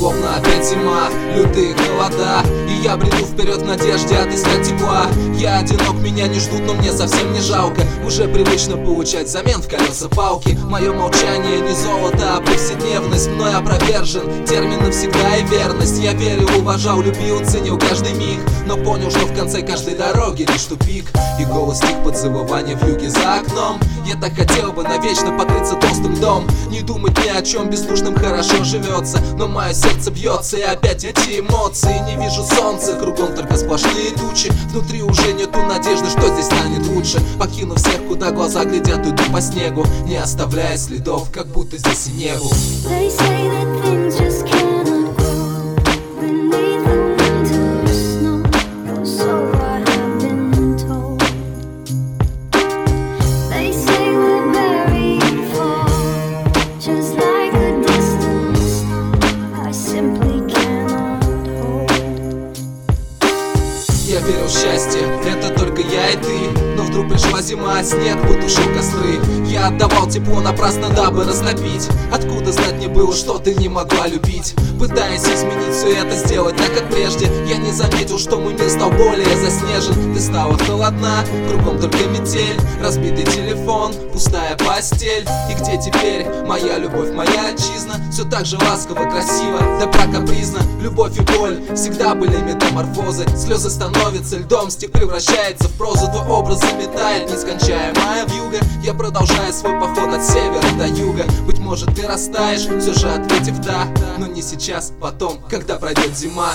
словно опять зима, лютые холода. И я бреду вперед в надежде отыскать тепла. Я одинок, меня не ждут, но мне совсем не жалко. Уже привычно получать взамен в колеса палки. Мое молчание не золото, а повседневность. Мной опровержен термин навсегда и верность. Я верил, уважал, любил, ценил каждый миг, но понял, что в конце каждой дороги лишь тупик. И голос стих под завывание вьюги за окном. Я так хотел бы навечно покрыться толстым льдом, не думать ни о чем, бездушным хорошо живется. Но мое сердце бьется, и опять эти эмоции. Не вижу солнца, кругом только сплошные тучи. Внутри уже нету надежды, что здесь станет лучше. Покинув всех, куда глаза глядят, иду по снегу, не оставляя следов, как будто здесь и не был. Я верил в счастье, это только я и ты. Но вдруг пришла зима, снег потушил костры. Я отдавал тепло напрасно, дабы растопить. Откуда знать мне было, что ты не могла любить? Пытаясь изменить все это, сделать так, как прежде, я не заметил, что мой мир стал более заснежен. Ты стала холодна, кругом только метель, разбитый телефон, пустая постель. И где теперь моя любовь, моя отчизна? Все так же ласково, красиво, добра капризно. Любовь и боль всегда были метаморфозы. Слезы становятся льдом, стих превращается в прозу. Твой образ заметает нескончаемая вьюга. Я продолжаю свой поход от севера до юга. Быть может, ты растаешь, все же ответив да. Но не сейчас, потом, когда пройдет зима.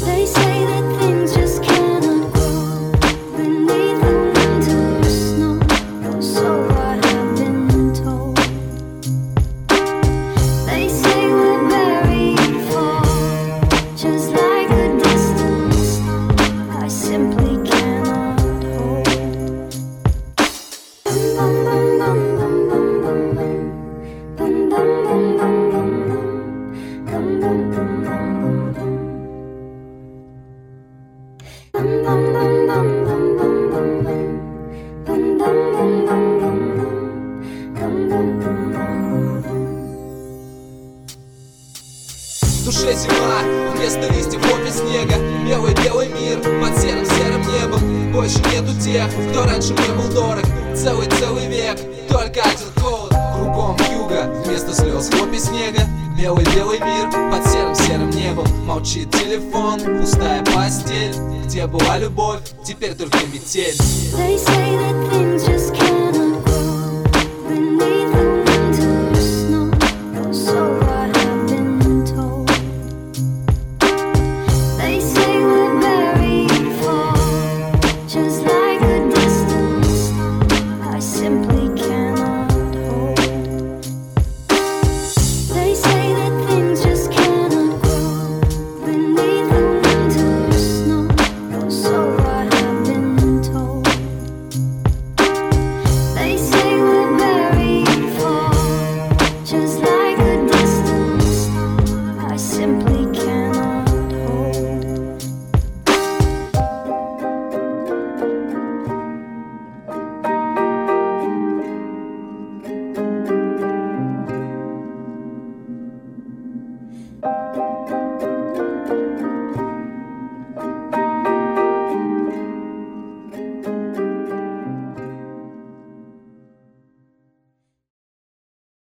В душе зима, вместо листьев хлопья снега. Белый-белый мир под серым-серым небом. Больше нету тех, кто раньше мне был дорог. Целый век, только один холод. Кругом юга, вместо слез хлопья снега. Белый-белый мир под серым-серым небом. Молчит телефон, пустая постель. Где была любовь, теперь только метель.